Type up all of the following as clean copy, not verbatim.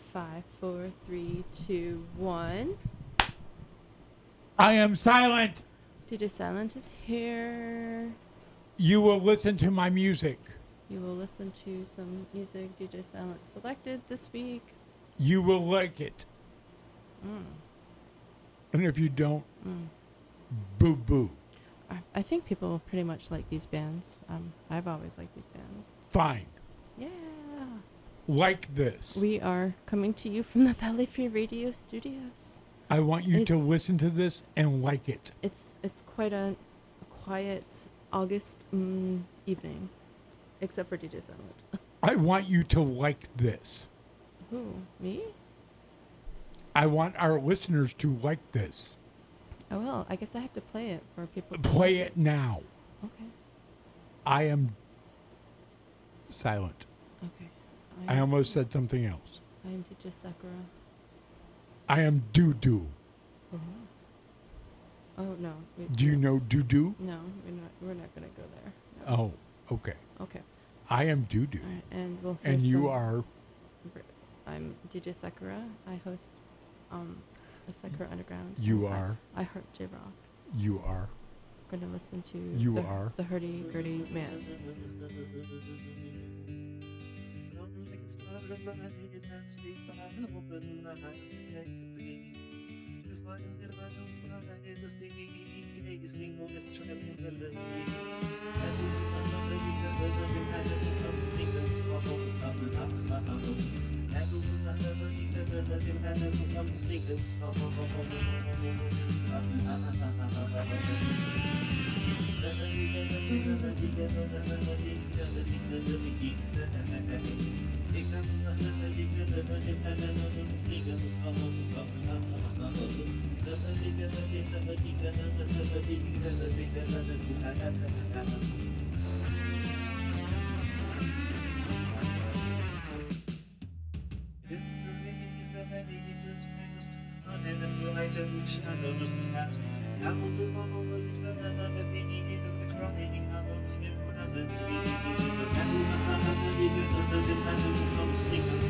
5, 4, 3, 2, 1. I am silent. DJ Silent is here. You will listen to my music. You will listen to some music DJ Silent selected this week. You will like it. And if you don't, boo boo. I think people pretty much like these bands. I've always liked these bands. Fine. Yeah. Like this. We are coming to you from the Valley Free Radio Studios. I want you to listen to this and like it. It's quite a quiet August evening, except for DJ Silent. I want you to like this. Who? Me? I want our listeners to like this. Oh, well, I guess I have to play it for people. Play it now. Okay. I am silent. Okay. I almost said something else. I am DJ Sakura. I am doo-doo. Oh, no. Do you know doo-doo? No, we're not going to go there. No. Oh, okay. Okay. I am doo-doo. All right, and we'll hear And you are? I'm DJ Sakura. I host the Sakura Underground. You are? I heart J-Rock. You are? Going to listen to You are? The Hurdy-Gurdy Man. Started my head last week, but I opened my eyes to take a peek. To find that I don't smile in the steam, gazing on the tranquility. And I'm sleeping soft, I'm sleeping I noticed the cast. I will move on the little and the thing of the crying. I won't feel when I'm meant to be. I'm sleeping,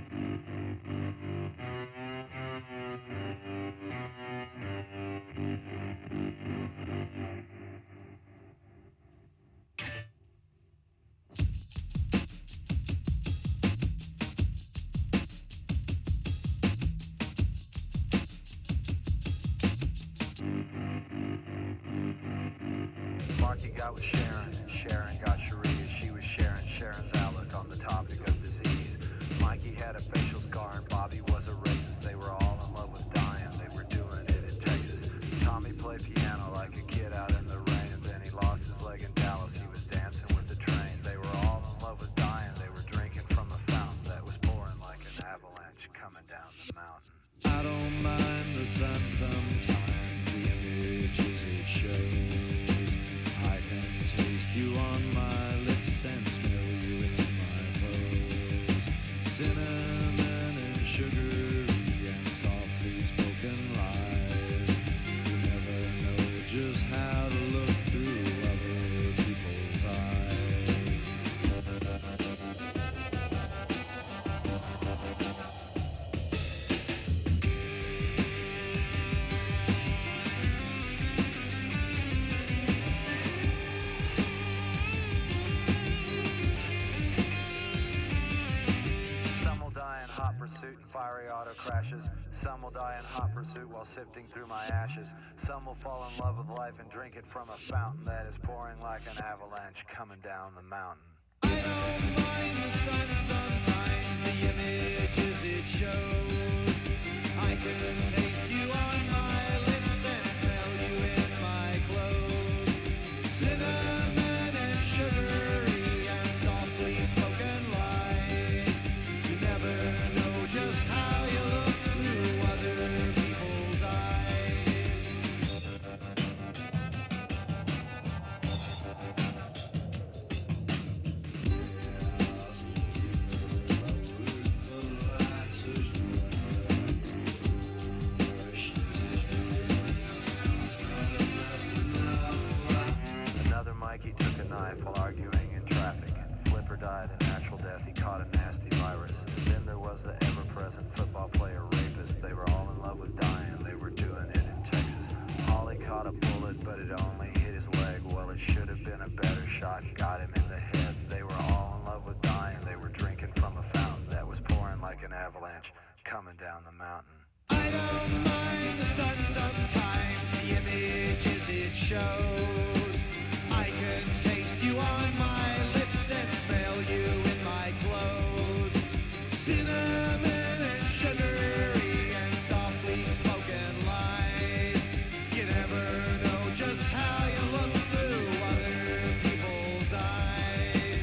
Marky got with Sharon, and Sharon got Sharia. She was sharing Sharon's outlook on the topic of disease. Mikey had a facial scar and Bobby was a racist. They were all in love with dying, they were doing it in Texas. Tommy played piano like a kid out in the rain, and then he lost his leg in Dallas. He was dancing with the train. They were all in love with dying, they were drinking from a fountain that was pouring like an avalanche coming down the mountain. I don't mind the sun sometimes, the images it shows. I can taste you on my lips and smell you in my clothes. Cinnamon and sugar and softly spoken lies. You never know just how to look through other people's eyes. Some will die in hot pursuit and fiery auto crashes. Some will die in hot pursuit while sifting through my ashes. Some will fall in love with life and drink it from a fountain that is pouring like an avalanche coming down the mountain. I don't mind the sun sometimes, the images it shows. I can taste you on my lips and smell you in my clothes. Cinnamon and sugary and softly spoken lies. You never know just how you look through other people's eyes. Another Mikey took a knife while arguing in traffic. Flipper died a natural death, he caught a nasty virus. Then there was the ever-present football player rapist. They were all in love with dying, they were doing it in Texas. Holly caught a bullet, but it only hit his leg. Well, it should have been a better shot, got him in the head. They were all in love with dying, they were drinking from a fountain that was pouring like an avalanche coming down the mountain. I don't mind the sun sometimes, the images it shows. I can taste you on my lips and smell you in my clothes. Cinnamon and sugary and softly spoken lies. You never know just how you look through other people's eyes.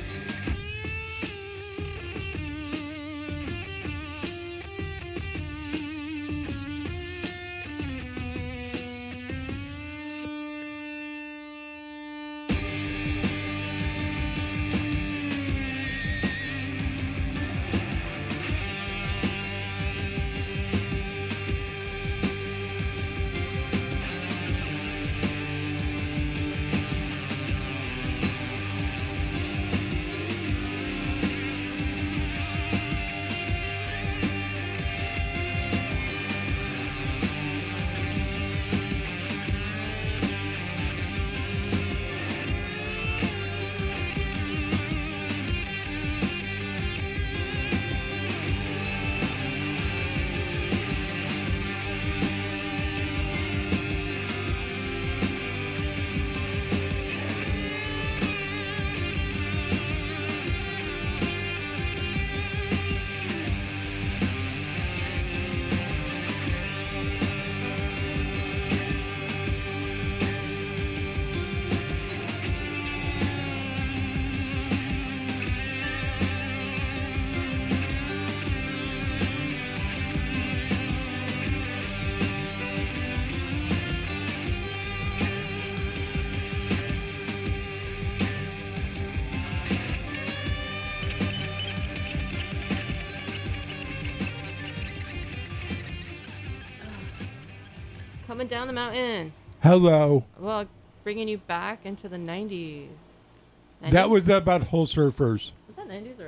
Coming down the mountain. Hello. Well, bringing you back into the 90s. That was about Whole Surfers. Was that 90s or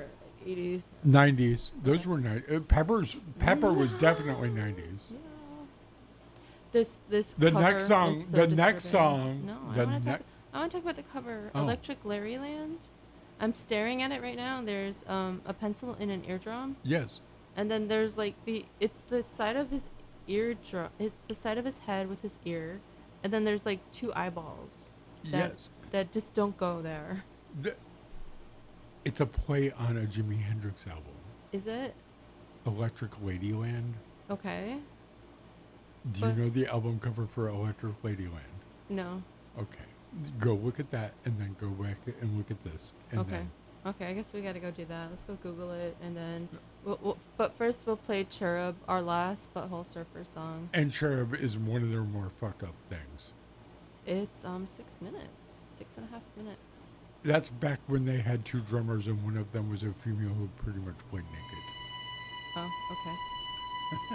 80s. 90s. Those Okay. were Pepper was definitely 90s. Yeah. This The cover next song- is so the next disturbing. song- No, the I want to talk about the cover. Oh. Electric Larryland. I'm staring at it right now. There's a pencil in an eardrum, Yes. and then there's like it's the side of his eardrum. It's the side of his head with his ear, and then there's like two eyeballs that Yes. that just don't go there. It's a play on a Jimi Hendrix album, Is it? Electric Ladyland. Okay. Do you But- know the album cover for Electric Ladyland? No. Okay. Go look at that and then go back and look at this. And Okay. then Okay, I guess we gotta go do that. Let's go Google it, and then but first we'll play Cherub, our last Butthole Surfer song. And Cherub is one of their more fucked up things. It's 6 minutes, 6.5 minutes. That's back when they had two drummers and one of them was a female who pretty much played naked. Oh, okay.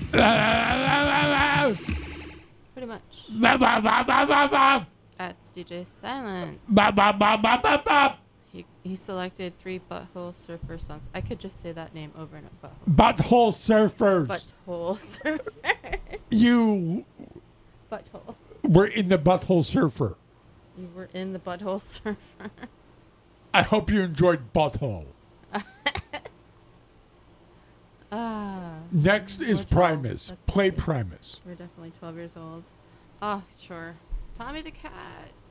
Pretty much. Ba-ba-ba-ba-ba-ba. That's DJ Silence. Ba-ba-ba-ba-ba-ba. He selected 3 Butthole Surfer songs. I could just say that name over and over. Butthole Surfers. Butthole Surfers. You Butthole. were in the Butthole Surfer. You were in the Butthole Surfer. I hope you enjoyed Butthole. Next is Which one? Primus. That's Play the- Primus. We're definitely 12 years old. Oh, sure. Tommy the Cat.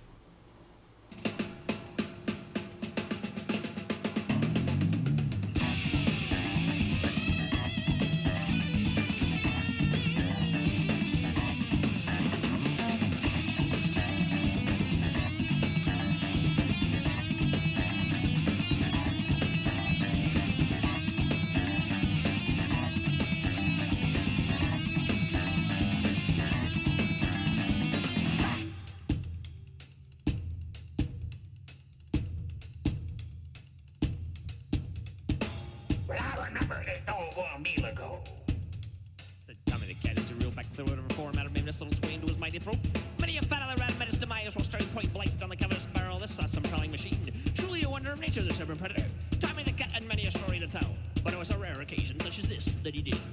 Well, I remember this doggone meal ago. The Tommy the Cat is a real back through whatever format of this little twin to his mighty throat. Many a fat other rat met his demise while staring point blank on the cover of Sparrow. This awesome prowling machine. Truly a wonder of nature, this urban predator. Tommy the Cat had many a story to tell, but it was a rare occasion such as this that he did.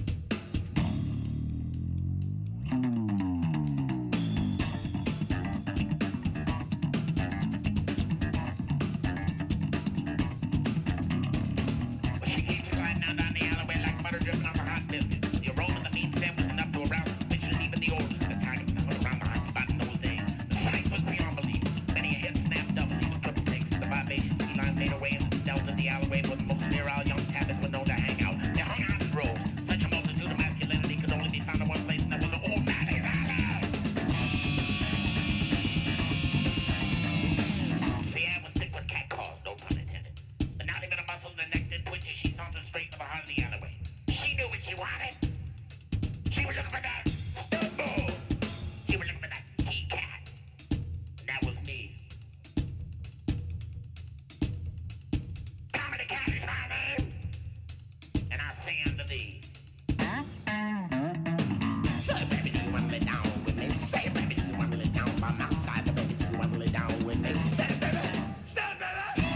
Well, she keeps sliding down the alleyway like butter dripping off her hot biscuit. You roll in the meat sandwich enough to arouse suspicion even the old the target was around the hot spot in those days. The sight was beyond belief. Many a head snapped up, leaving triple takes. The vivacious feline made away and delved in the alleyway where the most virile young tabbits were known to hang out. They hung out in droves. Such a multitude of masculinity could only be found in one place, and that was the old Matty Valley. The air was thick with cat calls, no pun intended. But not even a muscle in the neck did twitch as she sauntered straight to the heart of the alleyway. She knew what she wanted. She was looking for that stud bull. She was looking for that key cat. And that was me. Tommy the Cat is my name. And I say unto thee. So baby, do you want to lay down with me? Say baby, do you want to lay down by my side? Baby, do you want to lay down with me? Say it, baby. Say it, baby.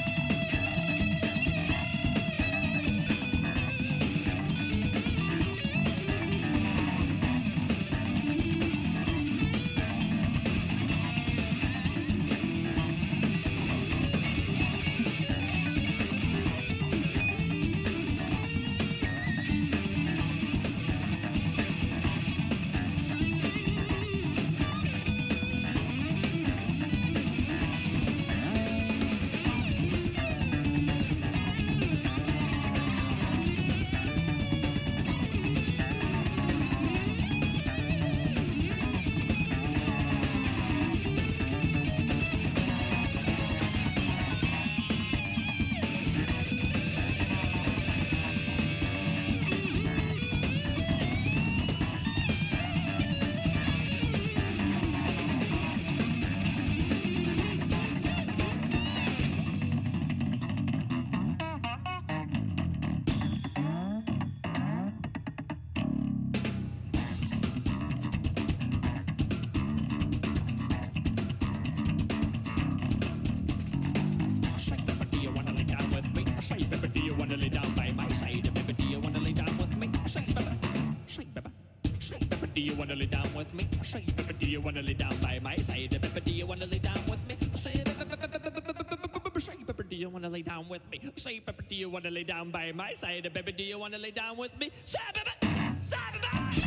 Say, baby, do you wanna lay down with me? Say, baby, do you wanna lay down by my side? Baby, do you wanna lay down with me? Say, baby, say, baby, say, baby, do you wanna lay down with me? Say, baby, do you wanna lay down by my side? Baby, do you wanna lay down with me? Say, baby, say, baby, do you wanna lay down with me? Say, baby, do you wanna lay down by my side? Baby, do you wanna lay down with me? Say, baby, say, baby.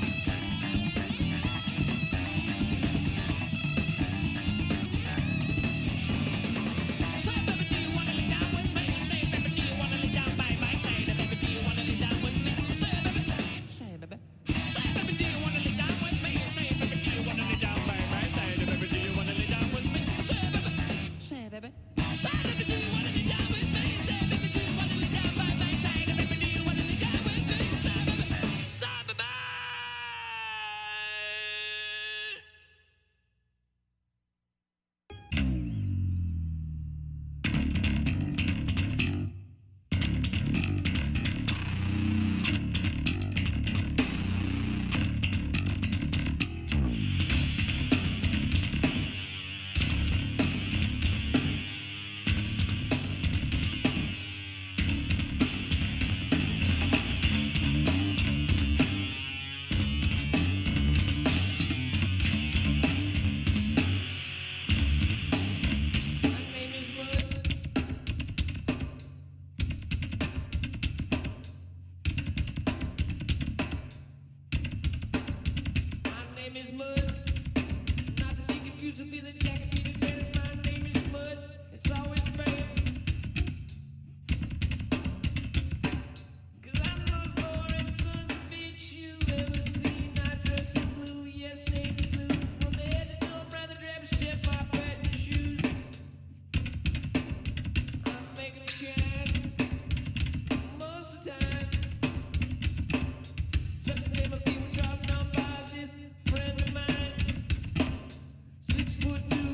Say, baby, do you wanna lay down with me? Say, baby, do you wanna lay down by my side? Baby, do you wanna lay down with me? Say, baby, say, baby, say, baby, do you wanna lay down with me? Say, baby, do you wanna lay down by my side? Baby, do you wanna lay down with me? Say, baby, say, baby, say, baby, do you wanna lay down with me? Say, baby, do you wanna lay down by my side? Baby, do you wanna lay down with me? Say, baby. used to be the jacket, be the dance, my name is Mud. It's always been. 'Cause I'm not born in Sun's Beach. You ever seen I dress in blue? Yes, navy blue. From head to toe, rather grab a shit, my patent shoes. I'm making a can most of the time. Something never feel dropped down by this friend of mine. 6'2".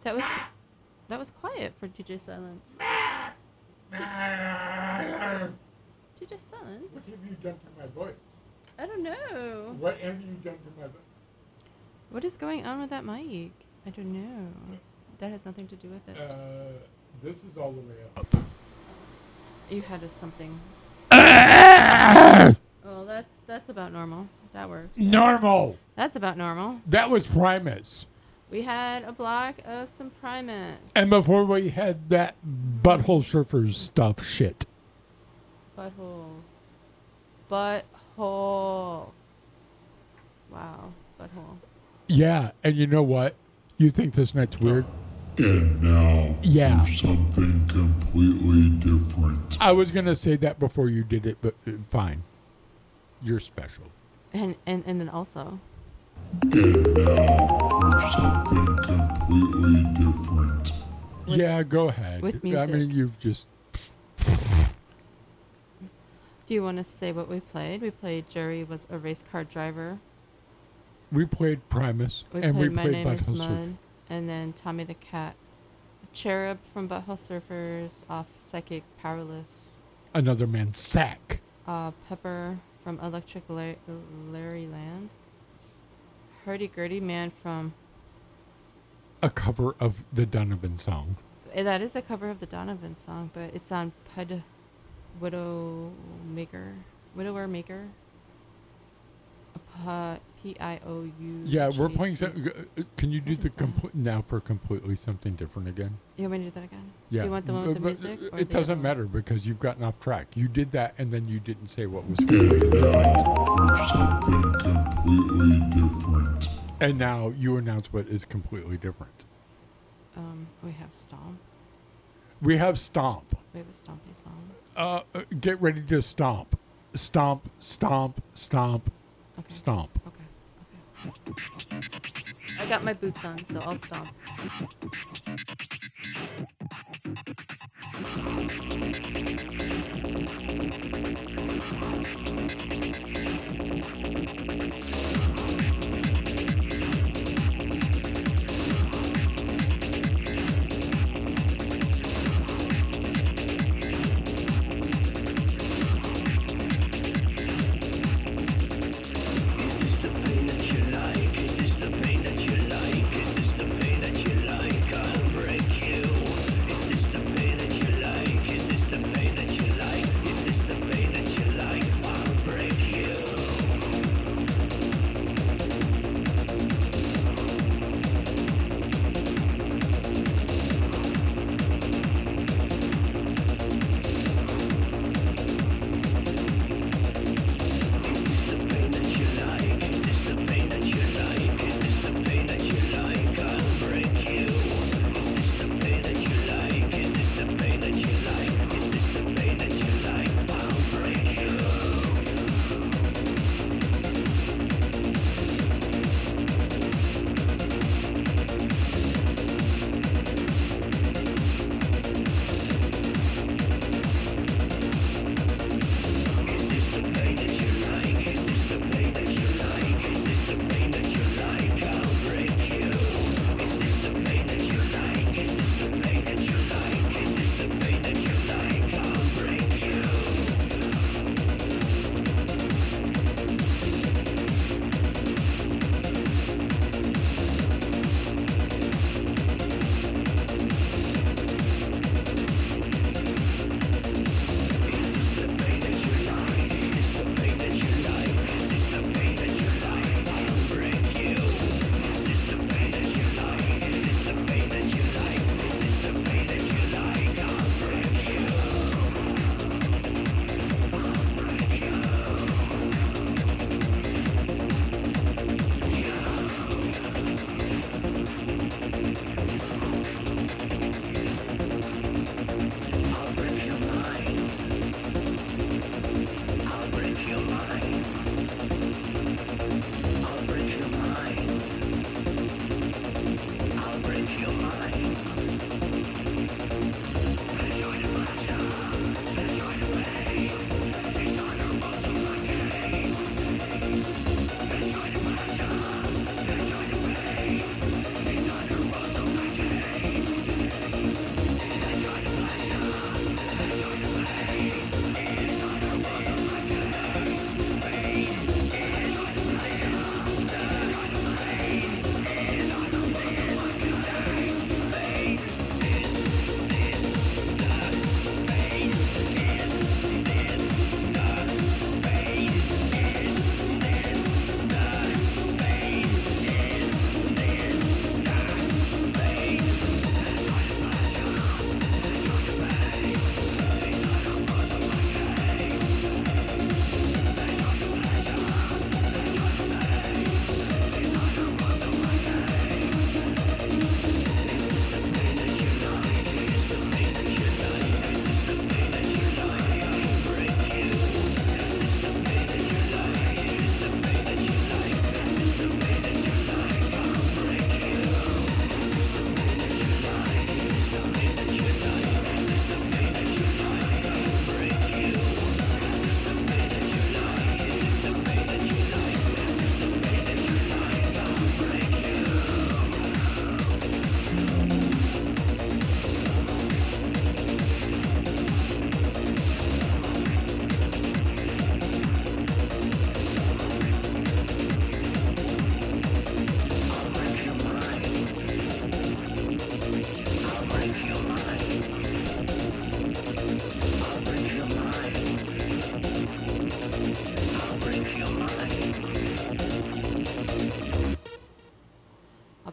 That was quiet for DJ Silence. DJ Silence? What have you done to my voice? I don't know. What have you done to my voice? What is going on with that mic? I don't know. That has nothing to do with it. This is all the way up. You had something. Well, that's about normal. That works. Normal. That's about normal. That was Primus. We had a block of some Primus. And before we had that Butthole Surfers stuff shit. Butthole. Wow. Butthole. Yeah, and you know what? You think this night's weird? And now Yeah. for something completely different. I was going to say that before you did it, but fine. You're special. And then also. And now for something completely different. With- yeah, go ahead. with I music. mean, you've just... Do you want to say what we played? We played Jerry was a race car driver. We played Primus, We and played we My played Name is Butthole Mud. Surfers. And then Tommy the Cat. Cherub from Butthole Surfers off Psychic Powerless. Another man's sack. Pepper from Electric Larry Land. Hurdy-Gurdy Man from... A cover of the Donovan song. That is a cover of the Donovan song, but it's on Widower Maker. P-I-O-U. Yeah, we're playing... can you do What the is that? now for completely something different again? You want me to do that again? Yeah. Do you want the one with the But music? or It the doesn't other one? matter because you've gotten off track. You did that, and then you didn't say what was And completely different. now for something completely different. And now you announce what is completely different. We have Stomp. We have Stomp. We have a Stompy song. Get ready to stomp. Stomp, stomp, stomp, Okay. stomp. Okay. I got my boots on, so I'll stomp. Is this the pain that you like? Is this the pain that you like? Is this the pain that you like?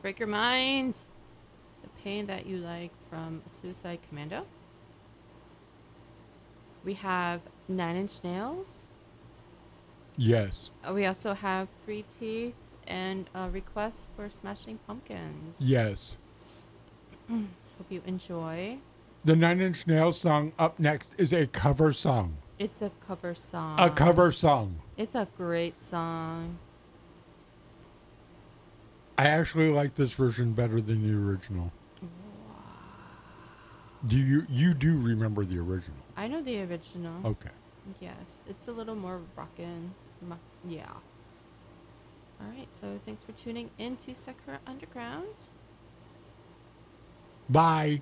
Break Your Mind. The Pain That You Like from Suicide Commando. We have Nine Inch Nails. Yes. We also have Three Teeth and a request for Smashing Pumpkins. Yes. Hope you enjoy. The Nine Inch Nails song up next is a cover song. It's a cover song. A cover song. It's a great song. I actually like this version better than the original. Do you do remember the original? I know the original. Okay. Yes, it's a little more rockin'. Yeah. All right, so thanks for tuning in to Sakura Underground. Bye.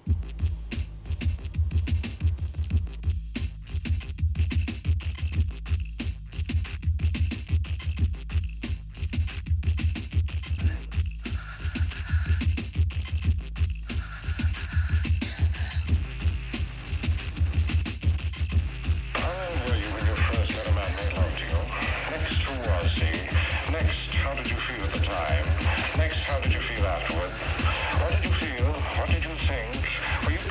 How did you feel at the time? Next, how did you feel afterward? What did you feel? What did you think? Were you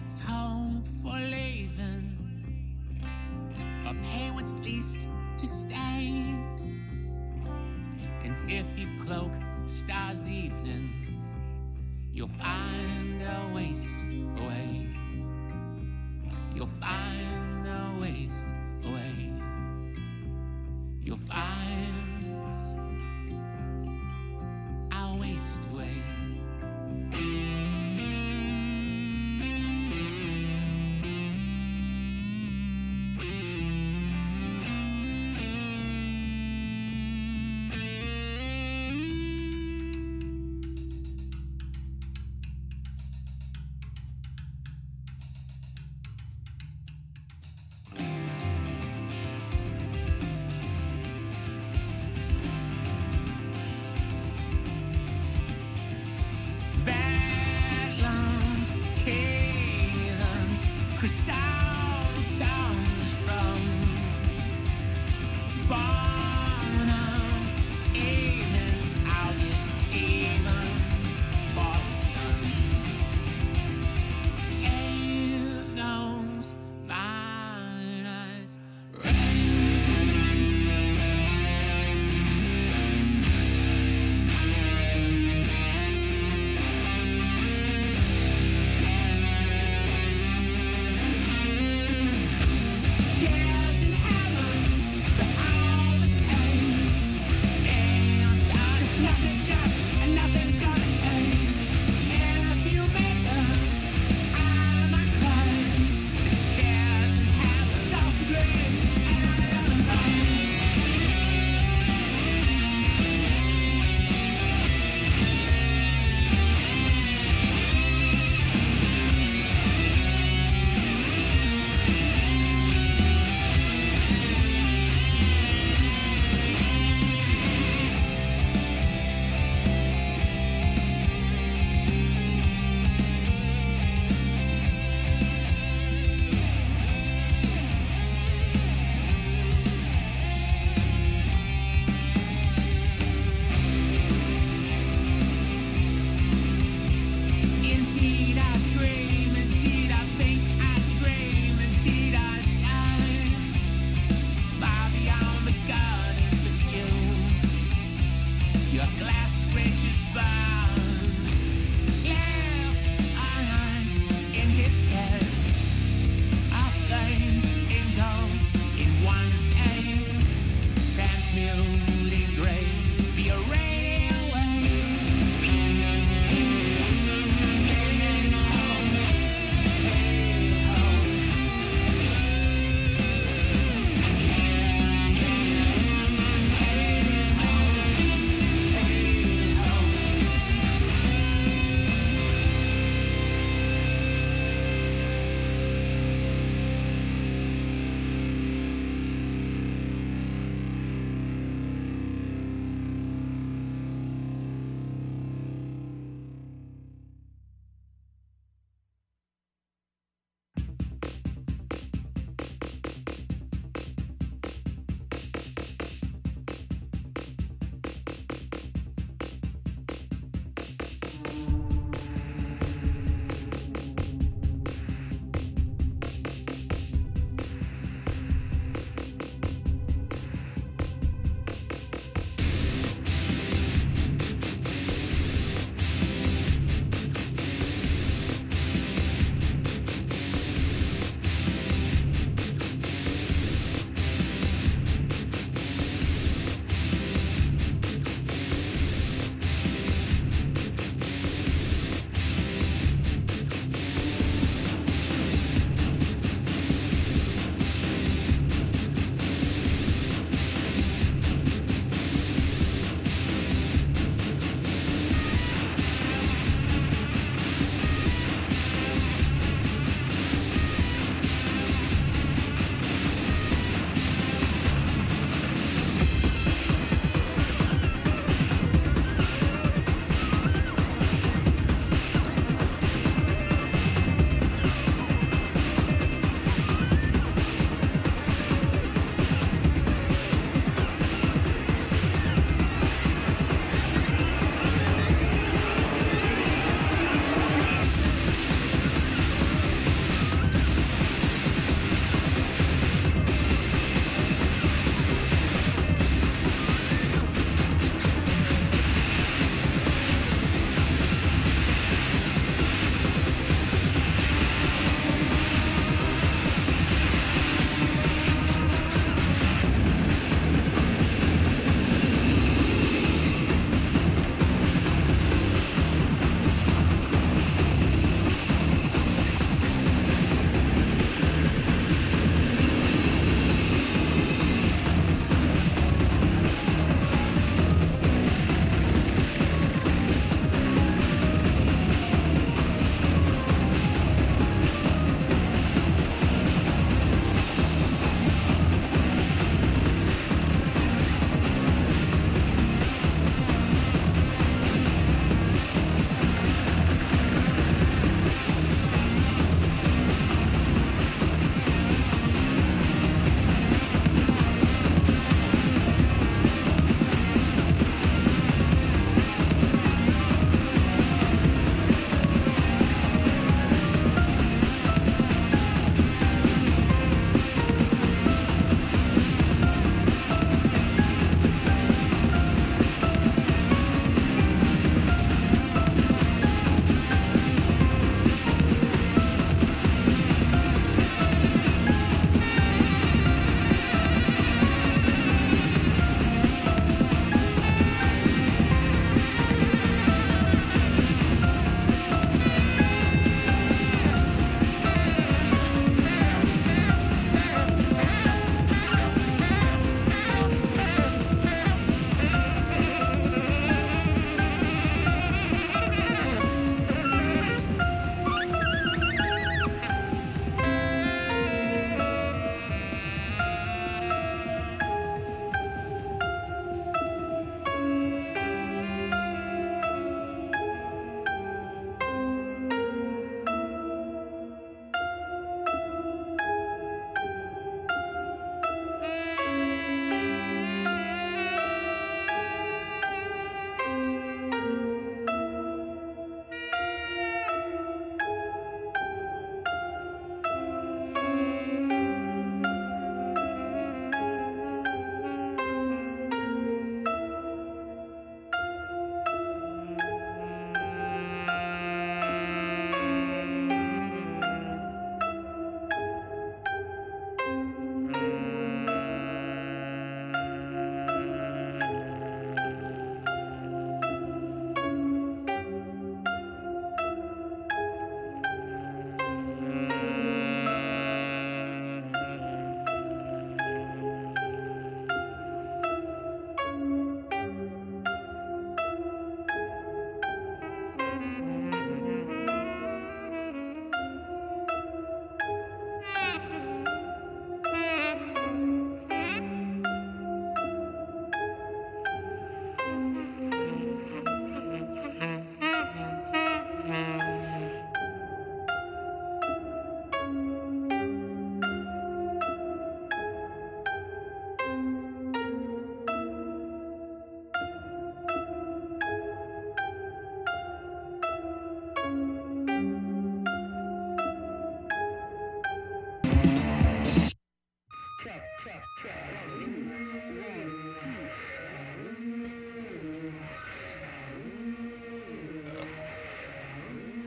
atone for leaving, or pay what's least to stay. And if you cloak stars' evening, you'll find a waste away. You'll find a waste away. You'll find a waste away.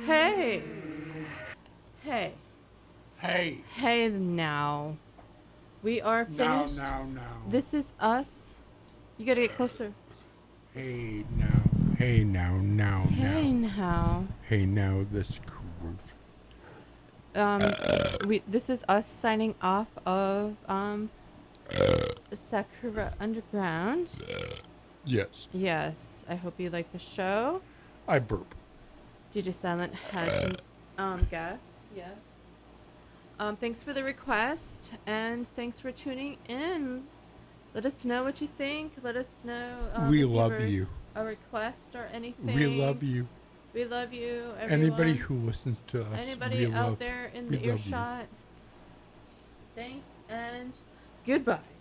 Hey. Hey. Hey. Hey now. We are Now, finished. now. This is us. You gotta get closer. Hey now. Hey now. Hey now. Hey now. This cruise. This is us signing off of Sakura Underground. Yes. Yes, I hope you like the show. I burp. DJ Silent had some gas. Yes. Thanks for the request and thanks for tuning in. Let us know what you think. Let us know. We if love were you. A request or anything. We love you. We love you. Everyone. Anybody who listens to us. Anybody we out love, there in we the love you. earshot. Thanks and goodbye.